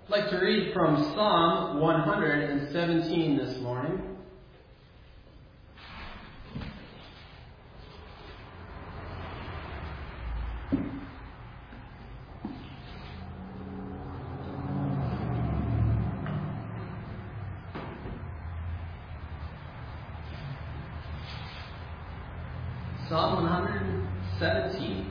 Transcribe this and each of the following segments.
I'd like to read from Psalm 117 this morning. Psalm 117.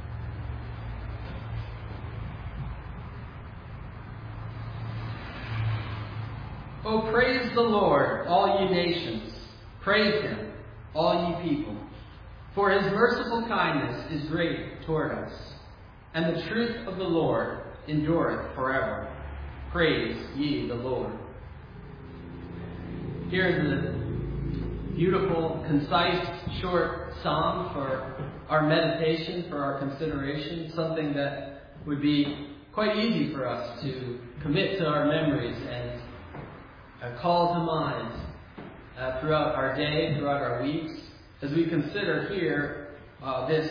Oh, praise the Lord, all ye nations. Praise him, all ye people. For his merciful kindness is great toward us, and the truth of the Lord endureth forever. Praise ye the Lord. Here is a beautiful, concise, short psalm for our meditation, for our consideration, something that would be quite easy for us to commit to our memories and call to mind throughout our day, throughout our weeks, as we consider here this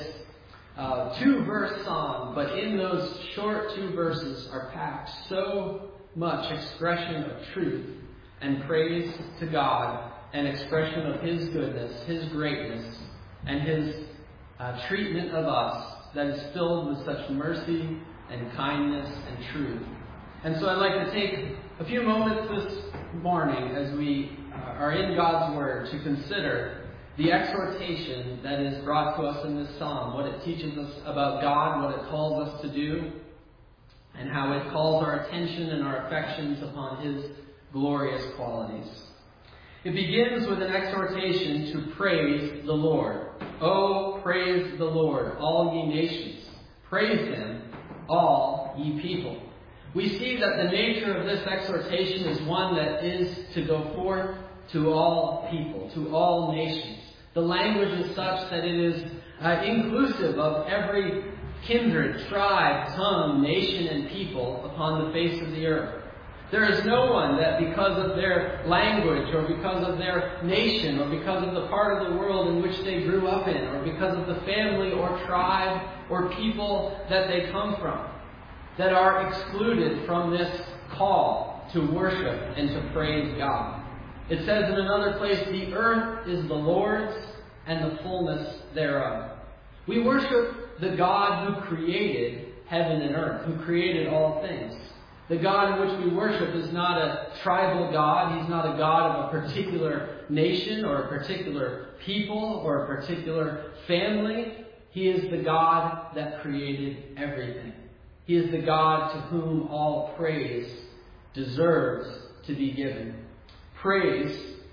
two-verse psalm. But in those short 2 verses are packed so much expression of truth and praise to God, and expression of his goodness, his greatness, and his treatment of us that is filled with such mercy and kindness and truth. And so I'd like to take a few moments this morning as we are in God's Word to consider the exhortation that is brought to us in this psalm, what it teaches us about God, what it calls us to do, and how it calls our attention and our affections upon his glorious qualities. It begins with an exhortation to praise the Lord. Oh, praise the Lord, all ye nations. Praise him, all ye people. We see that the nature of this exhortation is one that is to go forth to all people, to all nations. The language is such that it is inclusive of every kindred, tribe, tongue, nation, and people upon the face of the earth. There is no one that because of their language or because of their nation or because of the part of the world in which they grew up in or because of the family or tribe or people that they come from, that are excluded from this call to worship and to praise God. It says in another place, the earth is the Lord's and the fullness thereof. We worship the God who created heaven and earth, who created all things. The God in which we worship is not a tribal God. He's not a God of a particular nation or a particular people or a particular family. He is the God that created everything. He is the God to whom all praise deserves to be given. Praise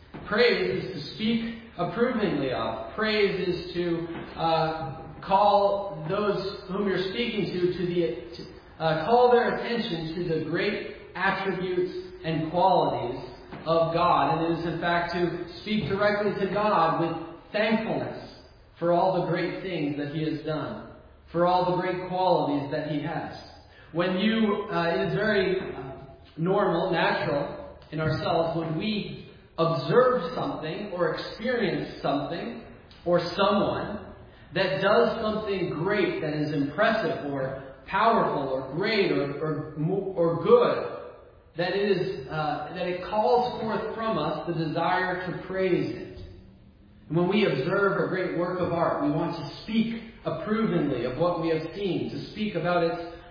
is to speak approvingly of. Praise is to call those whom you're speaking to call their attention to the great attributes and qualities of God. And it is, in fact, to speak directly to God with thankfulness for all the great things that he has done, for all the great qualities that he has. When it is very normal, natural in ourselves, when we observe something or experience something or someone that does something great, that is impressive or powerful or great or good, that it calls forth from us the desire to praise it. And when we observe a great work of art, we want to speak approvingly of what we have seen, to speak about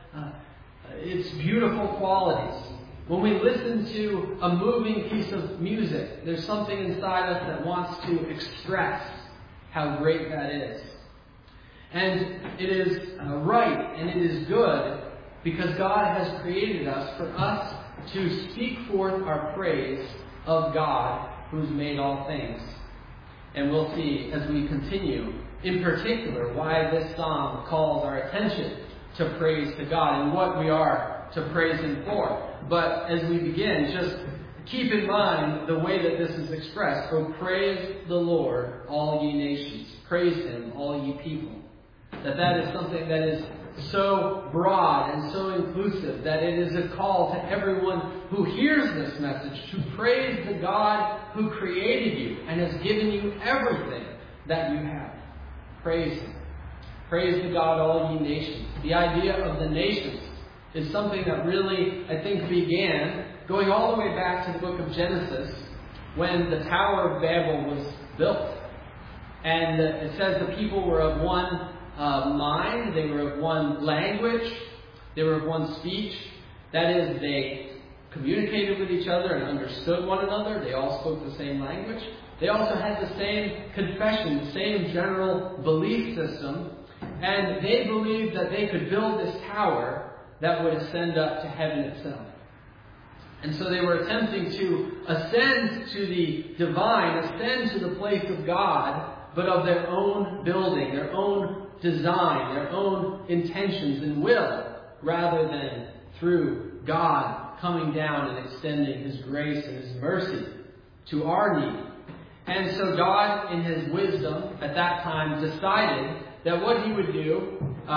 its beautiful qualities. When we listen to a moving piece of music, there's something inside us that wants to express how great that is. And it is right and it is good because God has created us for us to speak forth our praise of God who's made all things. And we'll see as we continue, in particular, why this psalm calls our attention to praise to God and what we are to praise him for. But as we begin, just keep in mind the way that this is expressed. Oh, praise the Lord, all ye nations. Praise him, all ye people. That is something that is so broad and so inclusive that it is a call to everyone who hears this message to praise the God who created you and has given you everything that you have. Praise him. Praise the God, all ye nations. The idea of the nations is something that really, I think, began going all the way back to the book of Genesis when the Tower of Babel was built. And it says the people were of one mind, they were of one language, they were of one speech. That is, they communicated with each other and understood one another. They all spoke the same language. They also had the same confession, the same general belief system. And they believed that they could build this tower that would ascend up to heaven itself. And so they were attempting to ascend to the divine, ascend to the place of God, but of their own building, their own design, their own intentions and will, rather than through God coming down and extending His grace and His mercy to our need. And so God, in His wisdom at that time, decided that what He would do,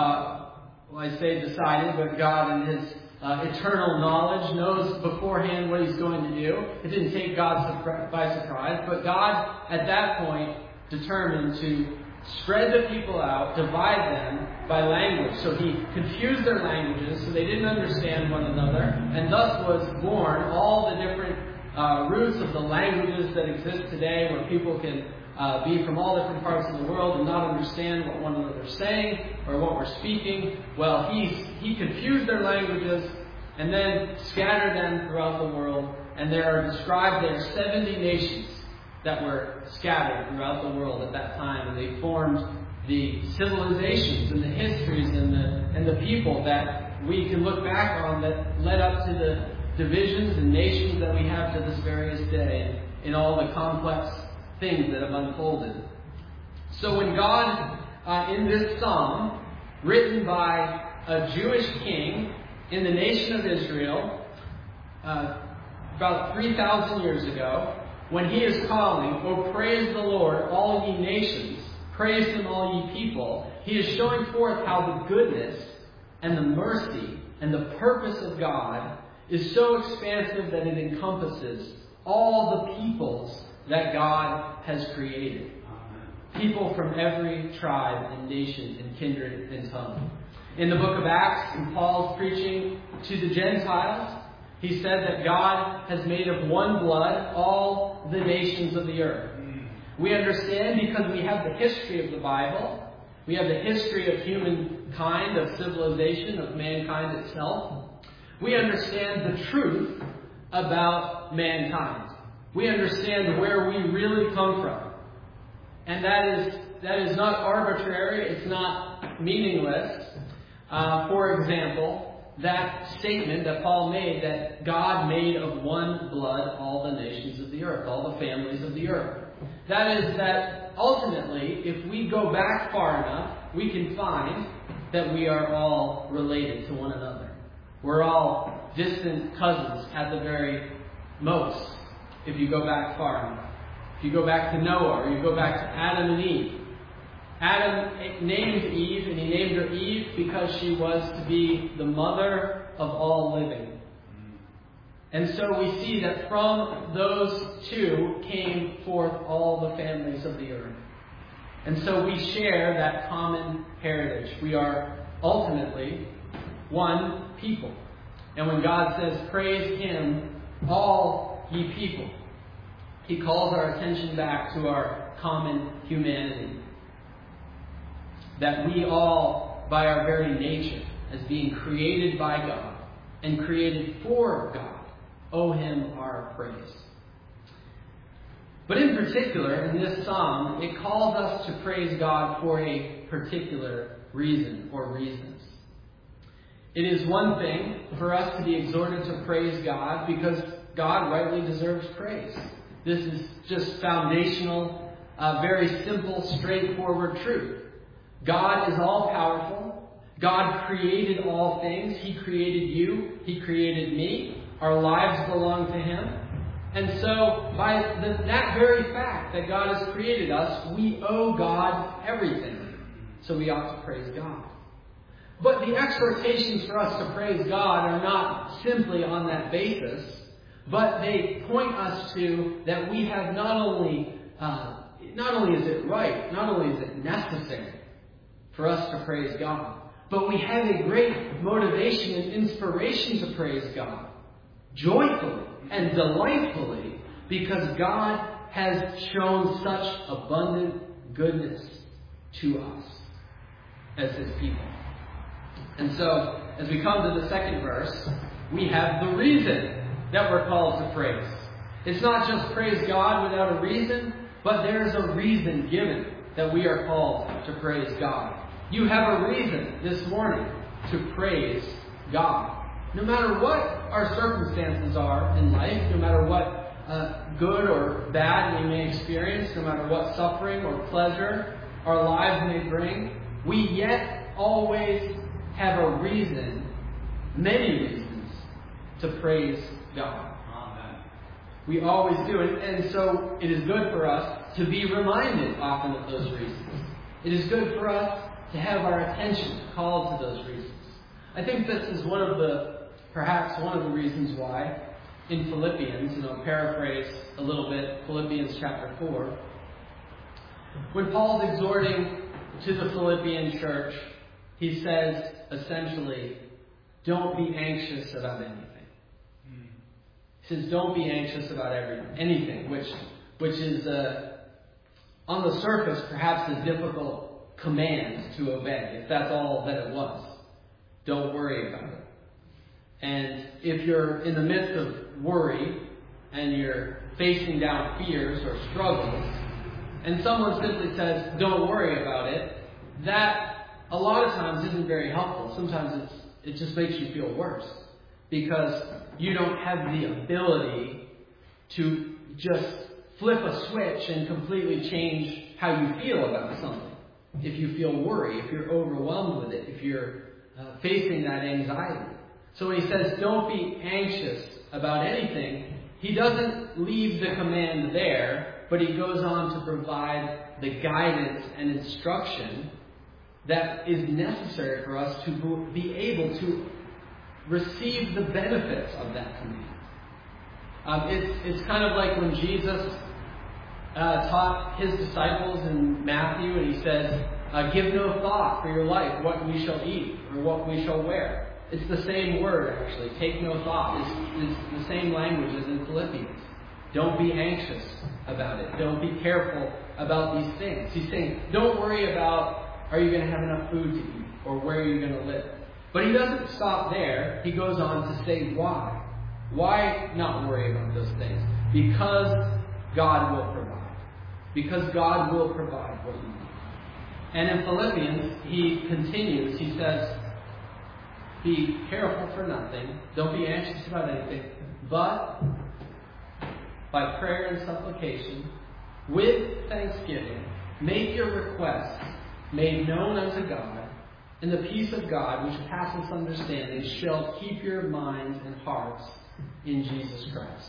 I say decided, but God in His eternal knowledge knows beforehand what He's going to do. It didn't take God by surprise, but God at that point determined to spread the people out, divide them by language. So He confused their languages so they didn't understand one another, and thus was born all the different roots of the languages that exist today, where people can be from all different parts of the world and not understand what one another is saying or what we're speaking. Well, He confused their languages and then scattered them throughout the world. And there are described there 70 nations that were scattered throughout the world at that time, and they formed the civilizations and the histories and the people that we can look back on that led up to the divisions and nations that we have to this various day, in all the complex things that have unfolded. So when God, in this psalm, written by a Jewish king in the nation of Israel, about 3,000 years ago, when He is calling, "O praise the Lord, all ye nations, praise Him, all ye people," He is showing forth how the goodness and the mercy and the purpose of God is so expansive that it encompasses all the peoples that God has created. People from every tribe and nation and kindred and tongue. In the book of Acts, in Paul's preaching to the Gentiles, he said that God has made of one blood all the nations of the earth. We understand because we have the history of the Bible. We have the history of humankind, of civilization, of mankind itself. We understand the truth about mankind. We understand where we really come from. And that is not arbitrary. It's not meaningless. For example, that statement that Paul made, that God made of one blood all the nations of the earth, all the families of the earth. That is that ultimately, if we go back far enough, we can find that we are all related to one another. We're all distant cousins at the very most, if you go back far enough. If you go back to Noah, or you go back to Adam and Eve. Adam named Eve, and he named her Eve because she was to be the mother of all living. And so we see that from those two came forth all the families of the earth. And so we share that common heritage. We are ultimately one people. And when God says, "Praise Him, all ye people," He calls our attention back to our common humanity. That we all, by our very nature, as being created by God and created for God, owe Him our praise. But in particular, in this psalm, it calls us to praise God for a particular reason or reasons. It is one thing for us to be exhorted to praise God because God rightly deserves praise. This is just foundational, very simple, straightforward truth. God is all-powerful. God created all things. He created you. He created me. Our lives belong to Him. And so, by that very fact that God has created us, we owe God everything. So we ought to praise God. But the exhortations for us to praise God are not simply on that basis, but they point us to that we have not only is it right, not only is it necessary for us to praise God, But we have a great motivation and inspiration to praise God joyfully and delightfully because God has shown such abundant goodness to us as His people. And so, as we come to the second verse, we have the reason that we're called to praise. It's not just praise God without a reason, but there's a reason given that we are called to praise God. You have a reason this morning to praise God. No matter what our circumstances are in life, no matter what good or bad we may experience, no matter what suffering or pleasure our lives may bring, we yet always have a reason, many reasons, to praise God. Amen. We always do. And so it is good for us to be reminded often of those reasons. It is good for us to have our attention called to those reasons. I think this is perhaps one of the reasons why in Philippians, paraphrase a little bit, Philippians chapter 4, when Paul's exhorting to the Philippian church, he says, essentially, don't be anxious about anything. He says, don't be anxious about anything, which is, on the surface, perhaps a difficult command to obey, if that's all that it was. Don't worry about it. And if you're in the midst of worry, and you're facing down fears or struggles, and someone simply says, don't worry about it, that a lot of times isn't very helpful. Sometimes it just makes you feel worse because you don't have the ability to just flip a switch and completely change how you feel about something. If you feel worry, if you're overwhelmed with it, if you're facing that anxiety. So when he says, don't be anxious about anything, he doesn't leave the command there, but he goes on to provide the guidance and instruction that is necessary for us to be able to receive the benefits of that command. It's kind of like when Jesus taught his disciples in Matthew, and he says, give no thought for your life, what we shall eat or what we shall wear. It's the same word, actually. Take no thought. It's the same language as in Philippians. Don't be anxious about it. Don't be careful about these things. He's saying, don't worry about, are you going to have enough food to eat or where are you going to live? But he doesn't stop there. He goes on to say why. Why not worry about those things? Because God will provide. Because God will provide what you need. And in Philippians, he continues. He says, be careful for nothing. Don't be anxious about anything. But by prayer and supplication, with thanksgiving, make your requests made known unto God, and the peace of God, which passes understanding, shall keep your minds and hearts in Jesus Christ.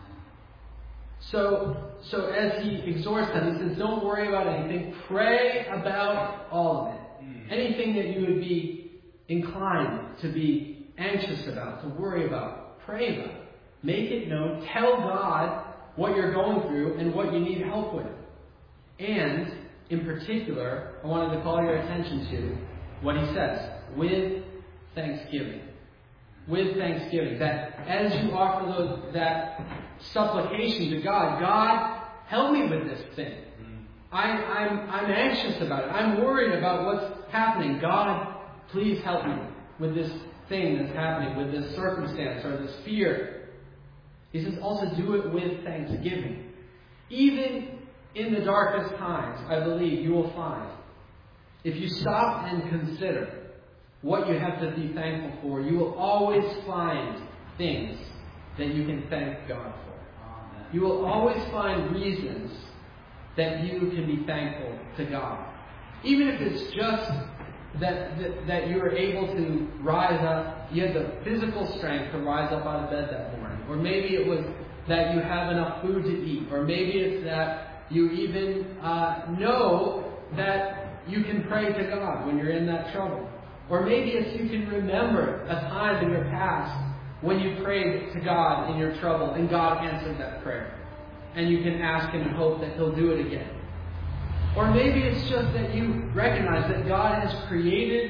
So as he exhorts them, he says, don't worry about anything. Pray about all of it. Anything that you would be inclined to be anxious about, to worry about, pray about. Make it known. Tell God what you're going through and what you need help with. And, in particular, I wanted to call your attention to what he says, with thanksgiving. With thanksgiving. That as you offer that supplication to God, God, help me with this thing. I'm anxious about it. I'm worried about what's happening. God, please help me with this thing that's happening, with this circumstance or this fear. He says also do it with thanksgiving. Even in the darkest times, I believe you will find, if you stop and consider what you have to be thankful for, you will always find things that you can thank God for. Amen. You will always find reasons that you can be thankful to God. Even if it's just that you were able to rise up, you had the physical strength to rise up out of bed that morning. Or maybe it was that you have enough food to eat. Or maybe it's that you even know that you can pray to God when you're in that trouble. Or maybe it's you can remember a time in your past when you prayed to God in your trouble and God answered that prayer. And you can ask Him and hope that He'll do it again. Or maybe it's just that you recognize that God has created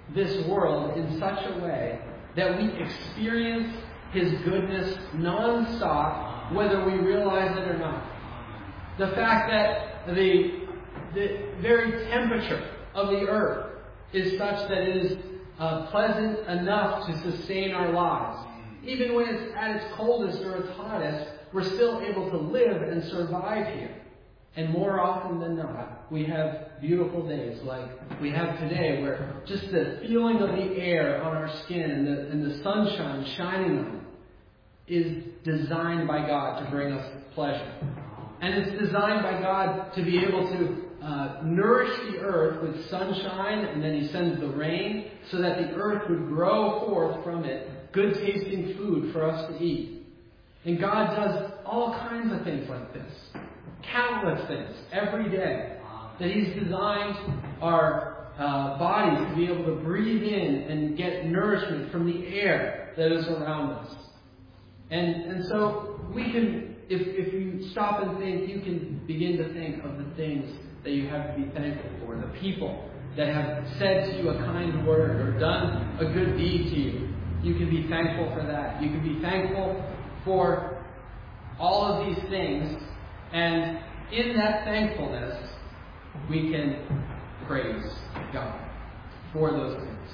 this world in such a way that we experience His goodness non-stop, whether we realize it or not. The fact that the very temperature of the earth is such that it is pleasant enough to sustain our lives. Even when it's at its coldest or its hottest, we're still able to live and survive here. And more often than not, we have beautiful days like we have today, where just the feeling of the air on our skin and the sunshine shining on it is designed by God to bring us pleasure. And it's designed by God to be able to nourish the earth with sunshine, and then He sends the rain so that the earth would grow forth from it good tasting food for us to eat. And God does all kinds of things like this. Countless things every day. That He's designed our bodies to be able to breathe in and get nourishment from the air that is around us. And so we can, if you stop and think, you can begin to think of the things that you have to be thankful for. The people that have said to you a kind word or done a good deed to you. You can be thankful for that. You can be thankful for all of these things. And in that thankfulness, we can praise God for those things.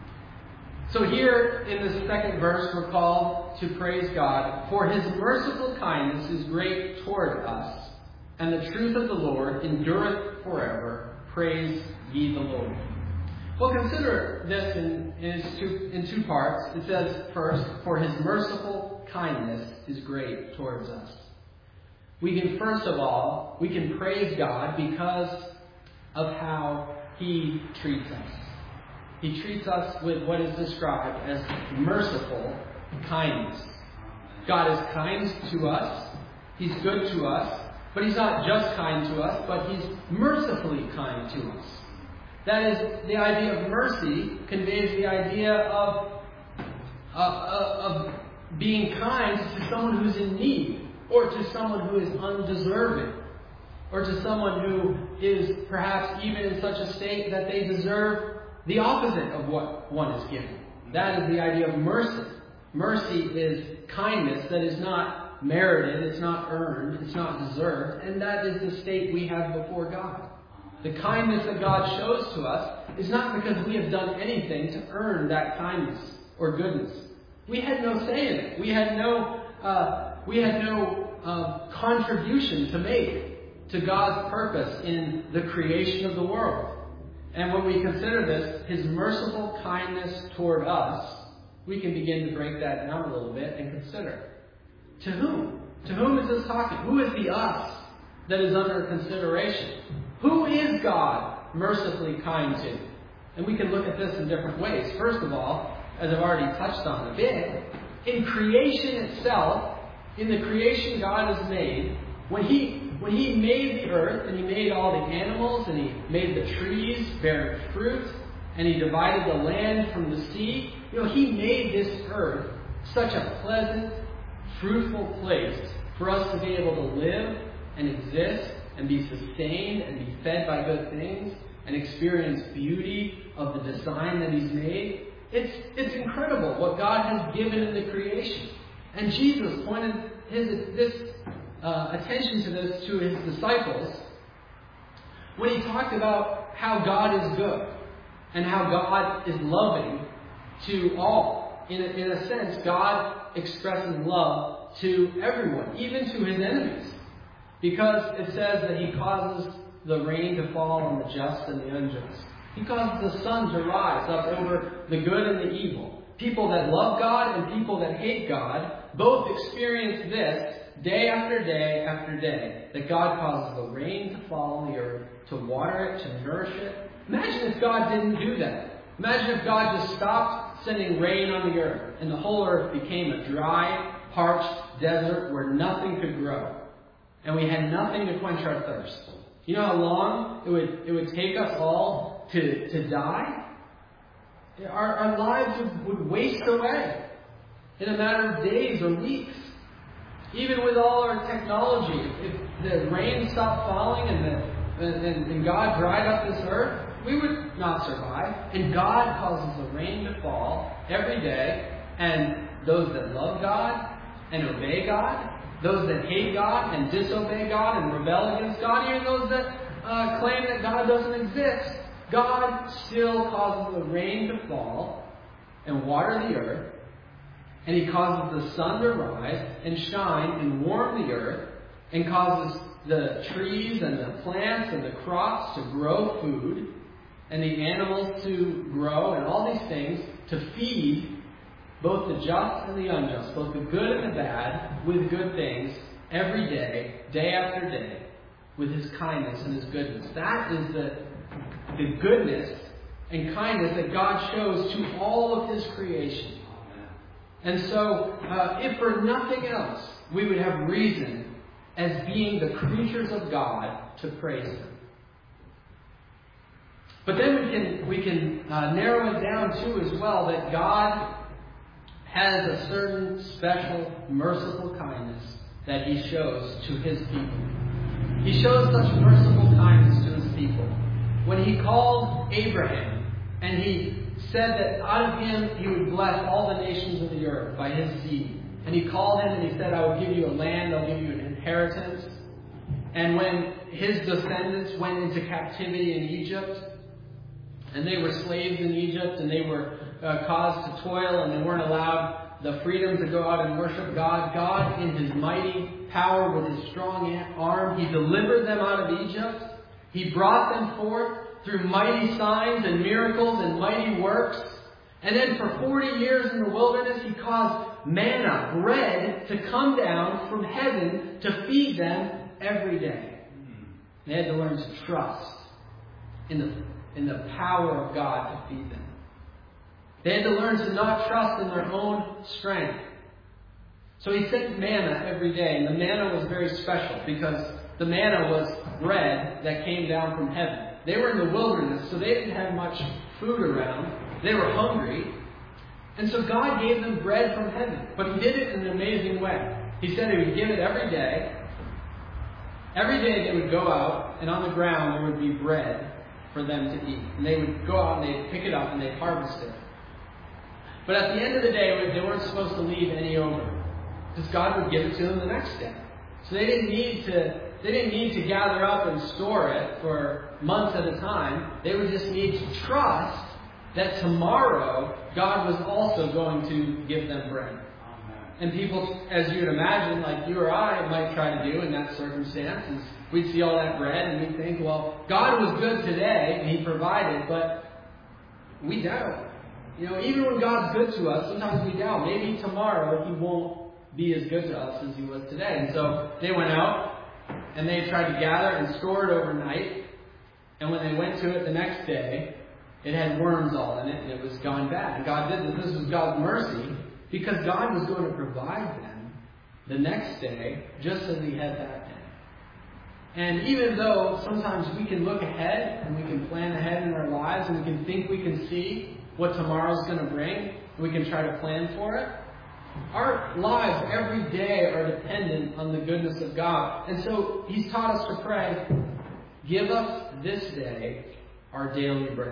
So here in this second verse, we're called to praise God, for His merciful kindness is great toward us, and the truth of the Lord endureth forever. Praise ye the Lord. Well, consider this in two parts. It says first, for His merciful kindness is great towards us. We can, first of all, we can praise God because of how He treats us. He treats us with what is described as merciful kindness. God is kind to us. He's good to us. But He's not just kind to us, but He's mercifully kind to us. That is, the idea of mercy conveys the idea of being kind to someone who's in need, or to someone who is undeserving, or to someone who is perhaps even in such a state that they deserve the opposite of what one is given. That is the idea of mercy. Mercy is kindness that is not merited, it's not earned, it's not deserved, and that is the state we have before God. The kindness that God shows to us is not because we have done anything to earn that kindness or goodness. We had no say in it. We had no contribution to make to God's purpose in the creation of the world. And when we consider this, His merciful kindness toward us, we can begin to break that down a little bit and consider. To whom? To whom is this talking? Who is the us that is under consideration? Who is God mercifully kind to? And we can look at this in different ways. First of all, as I've already touched on a bit, in creation itself, in the creation God has made, when He made the earth and He made all the animals and He made the trees bearing fruit and He divided the land from the sea, He made this earth such a pleasant, fruitful place for us to be able to live and exist and be sustained and be fed by good things and experience beauty of the design that He's made. It's incredible what God has given in the creation. And Jesus pointed this attention to this to His disciples when He talked about how God is good and how God is loving to all. In a sense, God expresses love to everyone, even to His enemies. Because it says that He causes the rain to fall on the just and the unjust. He causes the sun to rise up over the good and the evil. People that love God and people that hate God both experience this day after day after day. That God causes the rain to fall on the earth, to water it, to nourish it. Imagine if God didn't do that. Imagine if God just stopped sending rain on the earth and the whole earth became a dry, parched desert where nothing could grow. And we had nothing to quench our thirst. You know how long it would take us all to die? Our lives would waste away in a matter of days or weeks. Even with all our technology, if the rain stopped falling and God dried up this earth, would not survive. And God causes the rain to fall every day. And those that love God and obey God, those that hate God and disobey God and rebel against God, even those that claim that God doesn't exist, God still causes the rain to fall and water the earth. And He causes the sun to rise and shine and warm the earth, and causes the trees and the plants and the crops to grow food, and the animals to grow, and all these things to feed both the just and the unjust, both the good and the bad, with good things every day, day after day, with His kindness and His goodness. That is the goodness and kindness that God shows to all of His creation. And so, if for nothing else, we would have reason as being the creatures of God to praise Him. But then we can narrow it down too as well, that God has a certain special merciful kindness that He shows to His people. He shows such merciful kindness to His people. When He called Abraham and He said that out of him He would bless all the nations of the earth by his seed. And He called him and He said, I will give you a land, I'll give you an inheritance. And when his descendants went into captivity in Egypt, and they were slaves in Egypt, and they were caused to toil, and they weren't allowed the freedom to go out and worship God, God in His mighty power with His strong arm, He delivered them out of Egypt. He brought them forth through mighty signs and miracles and mighty works. And then for 40 years in the wilderness, He caused manna, bread, to come down from heaven to feed them every day. They had to learn to trust in the power of God to feed them. They had to learn to not trust in their own strength. So He sent manna every day, and the manna was very special because the manna was bread that came down from heaven. They were in the wilderness, so they didn't have much food around. They were hungry. And so God gave them bread from heaven. But He did it in an amazing way. He said He would give it every day. Every day they would go out, and on the ground there would be bread for them to eat. And they would go out and they'd pick it up and they'd harvest it. But at the end of the day, they weren't supposed to leave any over, because God would give it to them the next day. So they didn't need to gather up and store it for months at a time. They would just need to trust that tomorrow God was also going to give them bread. Amen. And people, as you would imagine, like you or I might try to do in that circumstance, is we'd see all that bread and we'd think, well, God was good today and He provided, but we doubt. Even when God's good to us, sometimes we doubt. Maybe tomorrow He won't be as good to us as He was today. And so they went out and they tried to gather and store it overnight. And when they went to it the next day, it had worms all in it and it was gone bad. And God did this. This was God's mercy, because God was going to provide them the next day just as He had that day. And even though sometimes we can look ahead and we can plan ahead in our lives and we can think we can see what tomorrow's going to bring, and we can try to plan for it, our lives every day are dependent on the goodness of God. And so He's taught us to pray, give us this day our daily bread.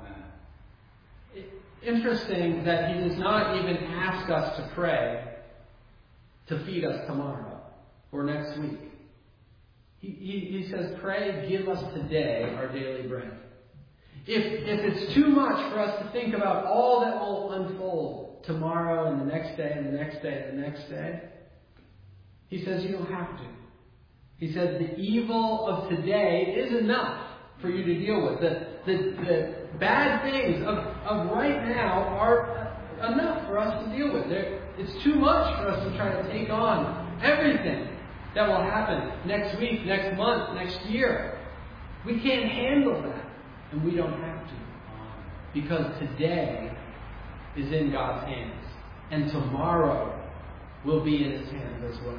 Amen. Interesting that He does not even ask us to pray to feed us tomorrow or next week. He says, pray, give us today our daily bread. If it's too much for us to think about all that will unfold tomorrow and the next day and the next day and the next day, He says you don't have to. He says the evil of today is enough for you to deal with. The bad things of right now are enough for us to deal with. It's too much for us to try to take on everything that will happen next week, next month, next year. We can't handle that. And we don't have to. Because today is in God's hands. And tomorrow will be in His hands as well.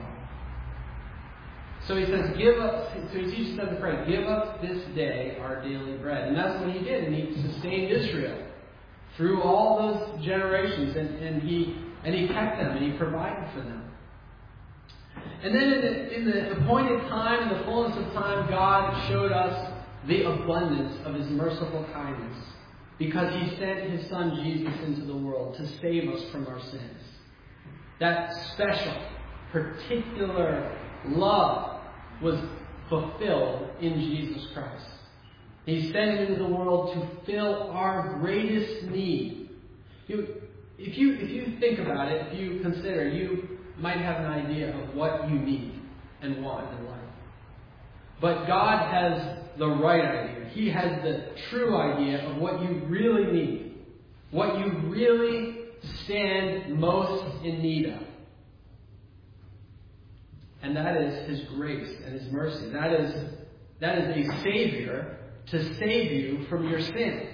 So He says, He teaches us to pray, give us this day our daily bread. And that's what He did. And He sustained Israel through all those generations. And He kept them and He provided for them. And then in the appointed time, in the fullness of time, God showed us the abundance of His merciful kindness, because He sent His Son Jesus into the world to save us from our sins. That special, particular love was fulfilled in Jesus Christ. He sent Him into the world to fill our greatest need. If you think about it, if you consider, you might have an idea of what you need and want in life. But God has the right idea. He has the true idea of what you really need. What you really stand most in need of. And that is His grace and His mercy. That is a Savior to save you from your sin.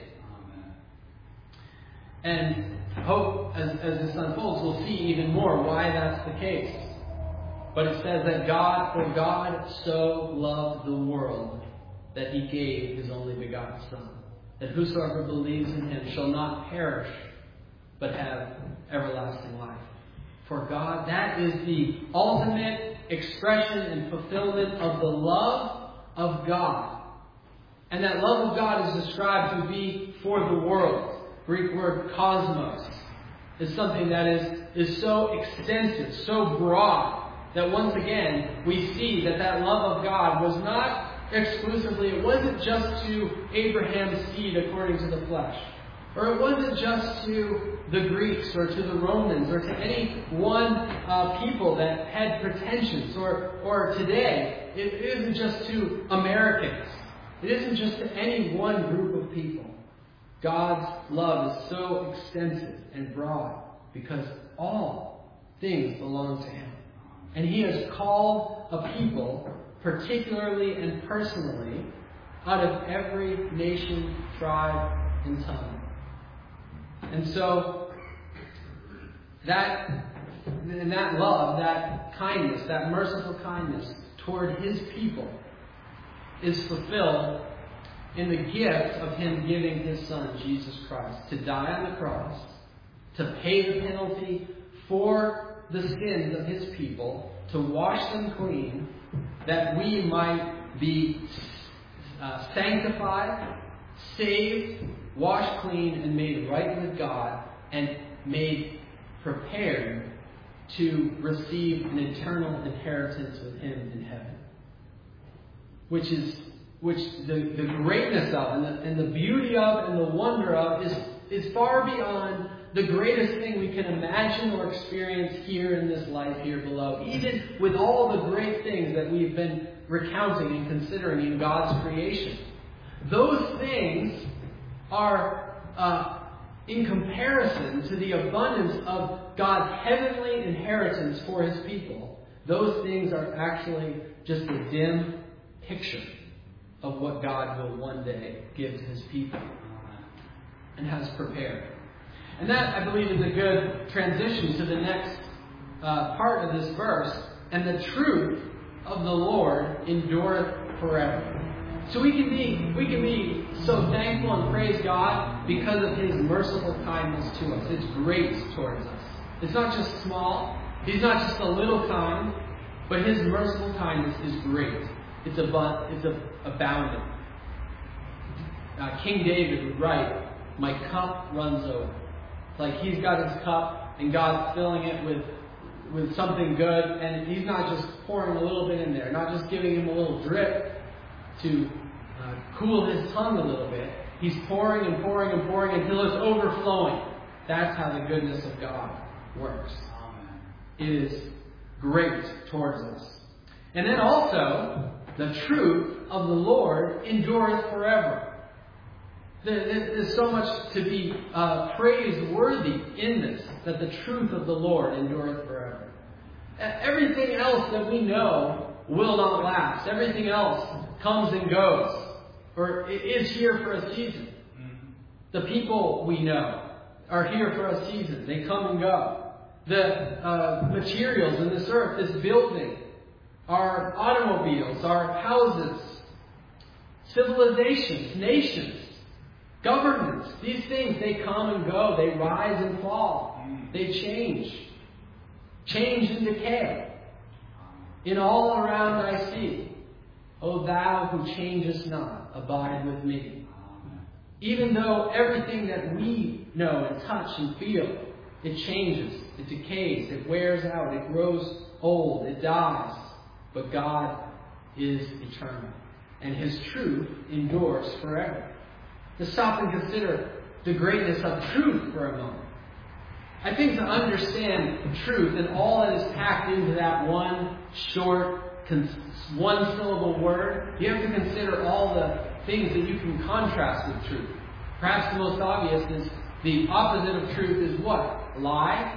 And hope, as this unfolds, we'll see even more why that's the case. But it says that for God so loved the world that He gave His only begotten Son, that whosoever believes in Him shall not perish, but have everlasting life. For God, that is the ultimate expression and fulfillment of the love of God. And that love of God is described to be for the world. Greek word cosmos is something that is so extensive, so broad, that once again we see that love of God was not exclusively, it wasn't just to Abraham's seed according to the flesh. Or it wasn't just to the Greeks or to the Romans or to any one people that had pretensions. Or today, it isn't just to Americans. It isn't just to any one group of people. God's love is so extensive and broad because all things belong to Him. And He has called a people, particularly and personally, out of every nation, tribe, and tongue. And so, that love, that kindness, that merciful kindness toward His people is fulfilled in the gift of Him giving His Son, Jesus Christ, to die on the cross, to pay the penalty for the sins of His people, to wash them clean, that we might be sanctified, saved, washed clean, and made right with God, and made prepared to receive an eternal inheritance with Him in heaven. Which the greatness of and the beauty of and the wonder of is far beyond the greatest thing we can imagine or experience here in this life here below. Even with all the great things that we've been recounting and considering in God's creation. Those things are in comparison to the abundance of God's heavenly inheritance for His people. Those things are actually just a dim picture of what God will one day give to His people and has prepared. And that, I believe, is a good transition to the next part of this verse. And the truth of the Lord endureth forever. So we can be so thankful and praise God because of His merciful kindness to us. It's great towards us. It's not just small. He's not just a little kind, but His merciful kindness is great. It's abounding. King David would write, "My cup runs over." It's like he's got his cup and God's filling it with something good, and He's not just pouring a little bit in there, not just giving him a little drip to cool his tongue a little bit. He's pouring and pouring and pouring until it's overflowing. That's how the goodness of God works. Amen. It is great towards us. And then also, the truth of the Lord endureth forever. There's so much to be praiseworthy in this, that the truth of the Lord endureth forever. Everything else that we know will not last. Everything else comes and goes, or is here for a season. The people we know are here for a season. They come and go. The materials in this earth, this building, our automobiles, our houses, civilizations, nations, governments, these things, they come and go. They rise and fall. They change and decay. In all around I see. O thou who changest not, abide with me. Even though everything that we know and touch and feel, it changes, it decays, it wears out, it grows old, it dies. But God is eternal, and His truth endures forever. Just stop and consider the greatness of truth for a moment. I think to understand truth and all that is packed into that one short, one-syllable word, you have to consider all the things that you can contrast with truth. Perhaps the most obvious is the opposite of truth is what? Lie?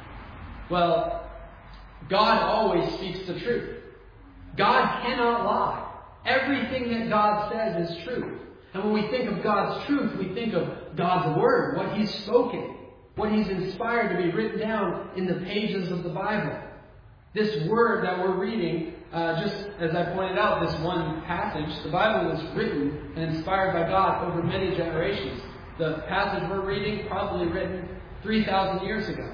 Well, God always speaks the truth. God cannot lie. Everything that God says is truth. And when we think of God's truth, we think of God's Word, what He's spoken, what He's inspired to be written down in the pages of the Bible. This Word that we're reading, just as I pointed out, this one passage, the Bible was written and inspired by God over many generations. The passage we're reading, probably written 3,000 years ago.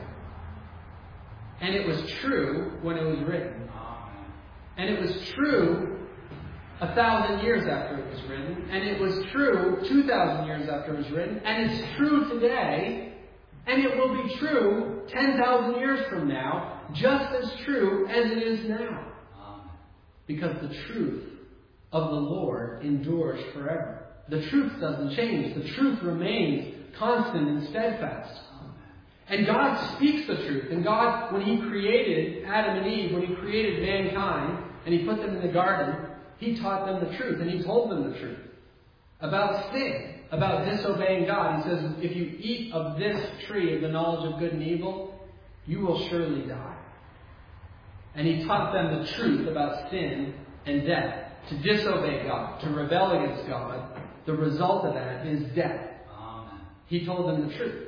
And it was true when it was written. And it was true 1,000 years after it was written. And it was true 2,000 years after it was written. And it's true today. And it will be true 10,000 years from now. Just as true as it is now. Because the truth of the Lord endures forever. The truth doesn't change. The truth remains constant and steadfast. And God speaks the truth. And God, when He created Adam and Eve, when He created mankind, and He put them in the garden, He taught them the truth. And He told them the truth. About sin, about disobeying God. He says, if you eat of this tree of the knowledge of good and evil, you will surely die. And He taught them the truth about sin and death. To disobey God, to rebel against God, the result of that is death. Amen. He told them the truth.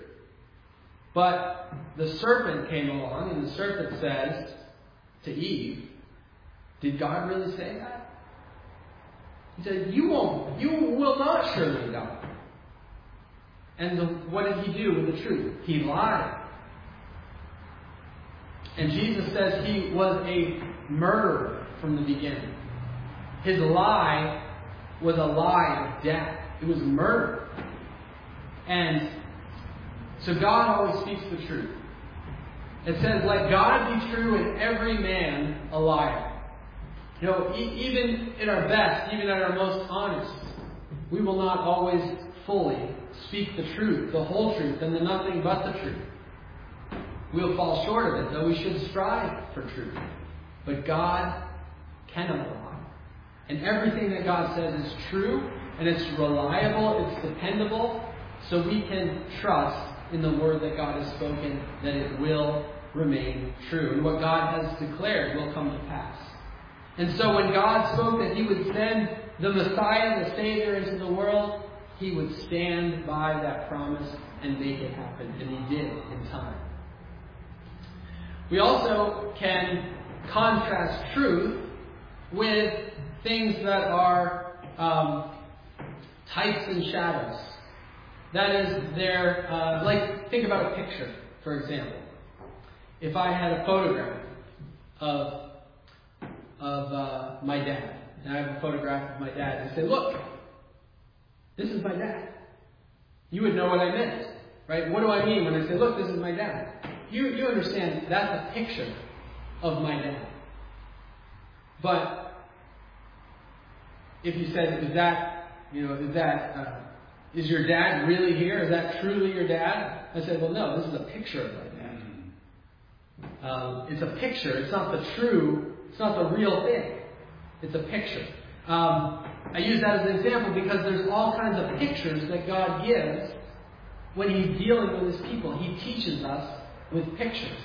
But the serpent came along, and the serpent says to Eve, did God really say that? He said, you will not surely die. And what did He do with the truth? He lied. And Jesus says He was a murderer from the beginning. His lie was a lie of death. It was murder. And so God always speaks the truth. It says, let God be true and every man a liar. You know, even in our best, even at our most honest, we will not always fully speak the truth, the whole truth, and the nothing but the truth. We'll fall short of it, though we should strive for truth. But God cannot lie. And everything that God says is true, and it's reliable, it's dependable, so we can trust in the word that God has spoken, that it will remain true. And what God has declared will come to pass. And so when God spoke that He would send the Messiah, the Savior, into the world, He would stand by that promise and make it happen. And He did in time. We also can contrast truth with things that are types and shadows. That is, they're like, think about a picture, for example. If I had a photograph of my dad, and I have a photograph of my dad, and I say, look, this is my dad. You would know what I meant, right? What do I mean when I say, look, this is my dad? You understand that's a picture of my dad. But if you said, is your dad really here? Is that truly your dad? I said, well, no, this is a picture of my dad. It's a picture. It's not the real thing. It's a picture. I use that as an example because there's all kinds of pictures that God gives when He's dealing with His people. He teaches us with pictures.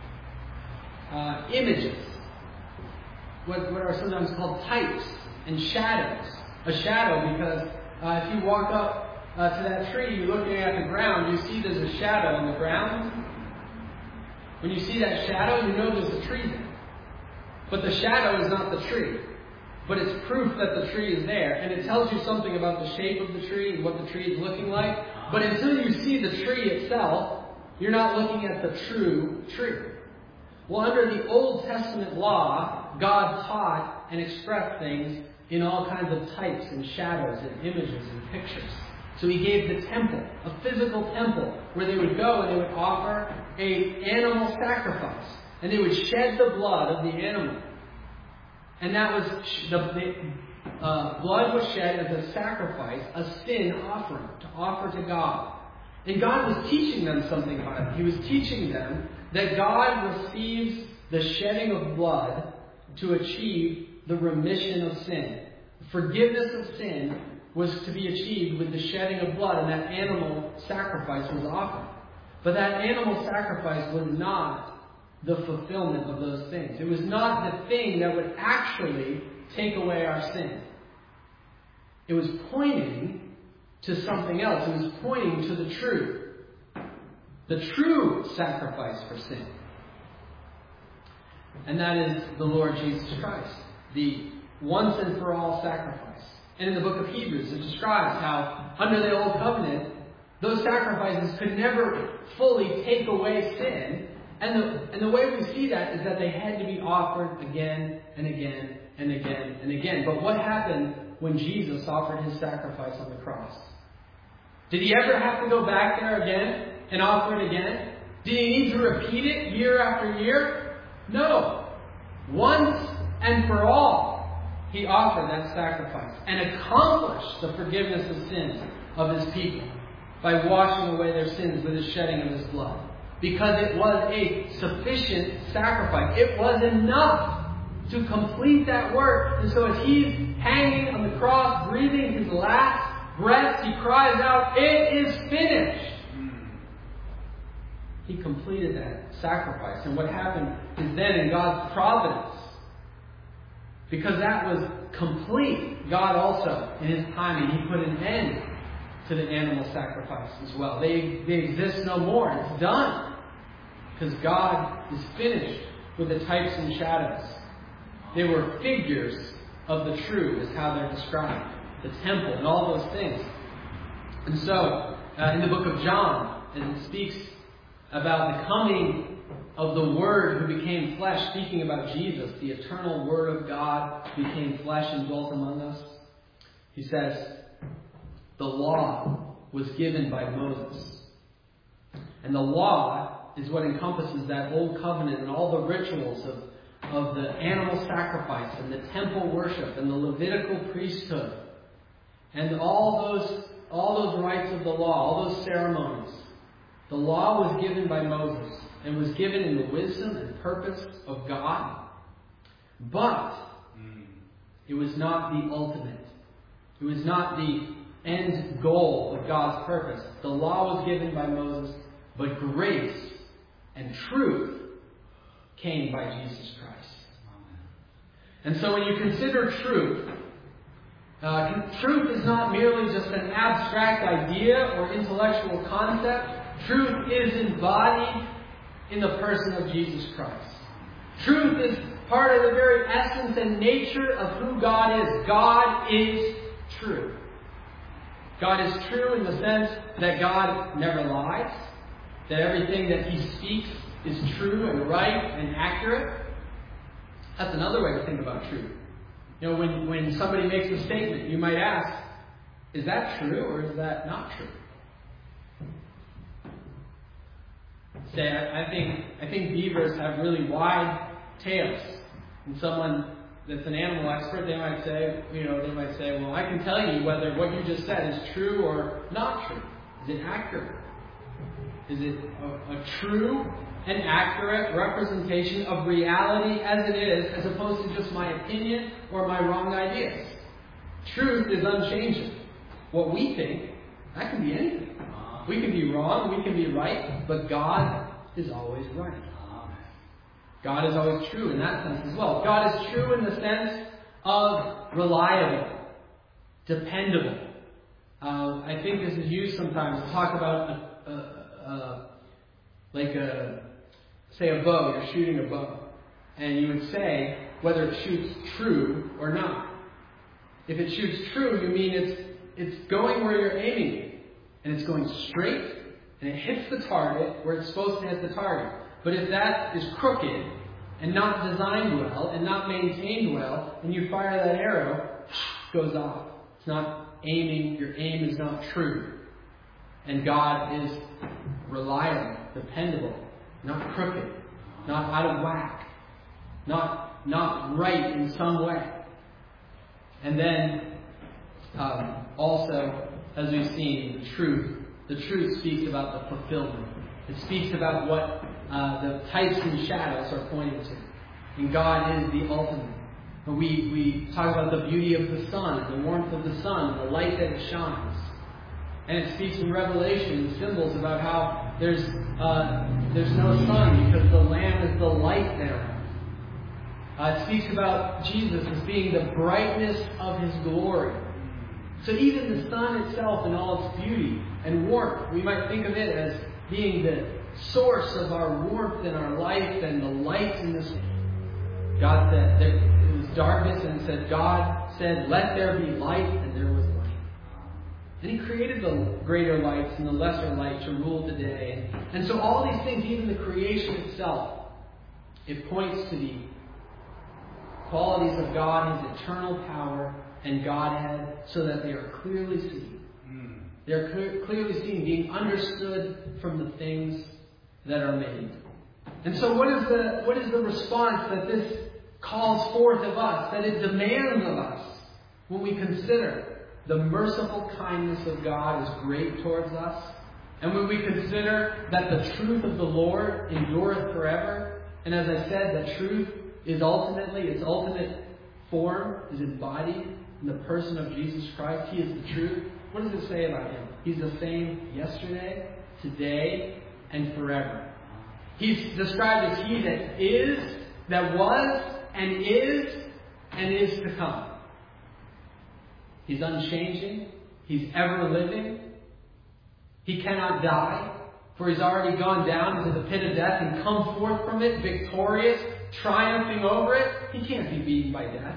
Images. What are sometimes called types and shadows. A shadow because if you walk up to that tree, you're looking at the ground, you see there's a shadow on the ground. When you see that shadow, you know there's a tree there. But the shadow is not the tree. But it's proof that the tree is there. And it tells you something about the shape of the tree and what the tree is looking like. But until you see the tree itself, you're not looking at the true tree. Well, under the Old Testament law, God taught and expressed things in all kinds of types and shadows and images and pictures. So he gave the temple, a physical temple, where they would go and they would offer an animal sacrifice. And they would shed the blood of the animal. And that was, blood was shed as a sacrifice, a sin offering, to offer to God. And God was teaching them something about it. He was teaching them that God receives the shedding of blood to achieve the remission of sin. Forgiveness of sin was to be achieved with the shedding of blood, and that animal sacrifice was offered. But that animal sacrifice was not the fulfillment of those things. It was not the thing that would actually take away our sin. It was pointing to something else. It was pointing to the true sacrifice for sin. And that is the Lord Jesus Christ, the once and for all sacrifice. And in the book of Hebrews, it describes how under the Old Covenant, those sacrifices could never fully take away sin. And the way we see that is that they had to be offered again and again and again and again. But what happened when Jesus offered his sacrifice on the cross? Did he ever have to go back there again and offer it again? Did he need to repeat it year after year? No. Once and for all, he offered that sacrifice and accomplished the forgiveness of sins of his people by washing away their sins with the shedding of his blood. Because it was a sufficient sacrifice. It was enough to complete that work. And so as he's hanging on the cross, breathing his last breath, he cries out, "It is finished." He completed that sacrifice. And what happened is then in God's providence, because that was complete, God also, in his timing, he put an end to the animal sacrifice as well. They exist no more. It's done. Because God is finished with the types and shadows. They were figures of the true, is how they're described. The temple and all those things. And so, in the book of John, it speaks about the coming of the Word who became flesh, speaking about Jesus, the eternal Word of God became flesh and dwelt among us. He says, the law was given by Moses. And the law is what encompasses that old covenant and all the rituals of the animal sacrifice and the temple worship and the Levitical priesthood and all those rites of the law, all those ceremonies. The law was given by Moses and was given in the wisdom and purpose of God. But it was not the ultimate. It was not the end goal of God's purpose. The law was given by Moses, but grace and truth came by Jesus Christ. And so when you consider truth, truth is not merely just an abstract idea or intellectual concept. Truth is embodied in the person of Jesus Christ. Truth is part of the very essence and nature of who God is. God is true. God is true in the sense that God never lies, that everything that he speaks is true and right and accurate. That's another way to think about truth. You know, when somebody makes a statement, you might ask, is that true or is that not true? Say, I think beavers have really wide tails. And someone that's an animal expert, they might say, well, I can tell you whether what you just said is true or not true. Is it accurate? Is it a true and accurate representation of reality as it is, as opposed to just my opinion or my wrong ideas? Truth is unchanging. What we think, that can be anything. We can be wrong, we can be right, but God is always right. God is always true in that sense as well. God is true in the sense of reliable, dependable. I think this is used sometimes to talk about say a bow. You're shooting a bow, and you would say whether it shoots true or not. If it shoots true, you mean it's going where you're aiming it, and it's going straight, and it hits the target where it's supposed to hit the target. But if that is crooked, and not designed well and not maintained well, and you fire that arrow, it goes off. It's not aiming, your aim is not true. And God is reliable, dependable, not crooked, not out of whack, not right in some way. And then also, as we've seen, the truth speaks about the fulfillment. It speaks about what the types and shadows are pointing to. And God is the ultimate. We talk about the beauty of the sun, the warmth of the sun, the light that it shines. And it speaks in Revelation, symbols about how there's no sun because the Lamb is the light thereof. It speaks about Jesus as being the brightness of His glory. So even the sun itself in all its beauty and warmth, we might think of it as being the source of our warmth in our life and the light in this. God said there was darkness, and said God said, "Let there be light," and there was light. And He created the greater lights and the lesser light to rule the day. And so all these things, even the creation itself, it points to the qualities of God, His eternal power and Godhead, so that they are clearly seen. They're clearly seen, being understood from the things that are made. And so what is the response that this calls forth of us, that it demands of us when we consider the merciful kindness of God is great towards us, and when we consider that the truth of the Lord endureth forever, and as I said, that truth is ultimately, its ultimate form is embodied in the person of Jesus Christ. He is the truth. What does it say about Him? He's the same yesterday, today, and forever. He's described as He that is, that was, and is to come. He's unchanging. He's ever living. He cannot die, for He's already gone down into the pit of death and come forth from it victorious, triumphing over it. He can't be beaten by death.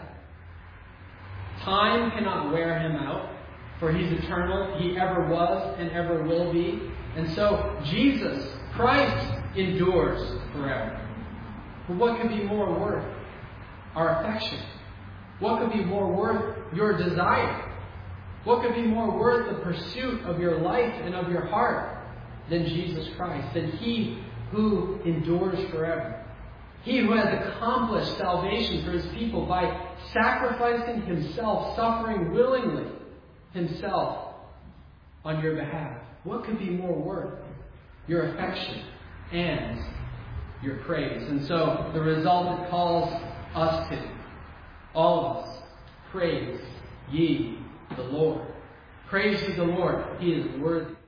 Time cannot wear Him out, for He's eternal. He ever was and ever will be. And so Jesus, Christ, endures forever. But what could be more worth our affection? What could be more worth your desire? What could be more worth the pursuit of your life and of your heart than Jesus Christ, than He who endures forever? He who has accomplished salvation for His people by sacrificing Himself, suffering willingly Himself on your behalf. What could be more worth your affection and your praise? And so the result it calls us to, all of us, praise ye the Lord. Praise ye the Lord. He is worthy.